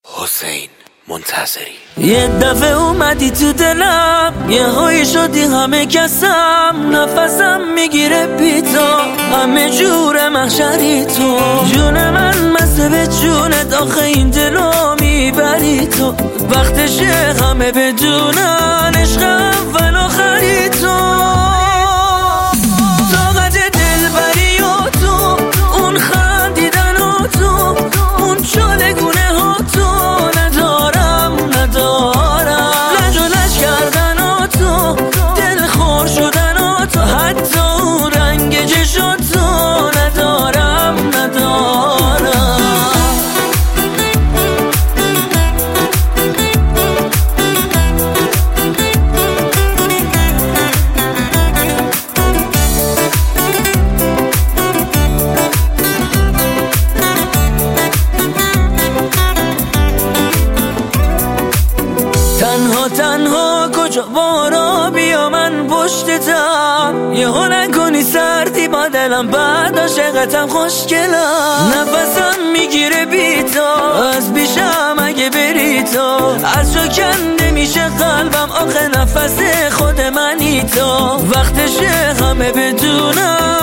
حسین منتظری. یه دفعه اومدی تو دلم، یه هایی شدی همه کسم، نفسم میگیره بی تو، همه جور محشری تو. جون من مسته به جونت، آخه این دلو میبری تو. وقتشه همه بدونن عشق اول آخری تو. طاقت دلبری و تو، اون خندیدن و تو، اون چالگونه ها تو ندارم لجولش کردن و تو، دل خور شدن و تو، حتی اون رنگ چشم تو ندارم تنها کجا بارا بیا من پشتتم، یهو نکنی سردی با دلم، بعد عاشقتم خوشگلم. نفسم میگیره بی تو، از بیشم اگه بری تو، از جا کنده میشه قلبم، آخه نفس خود منی تو. وقتشه همه بدونم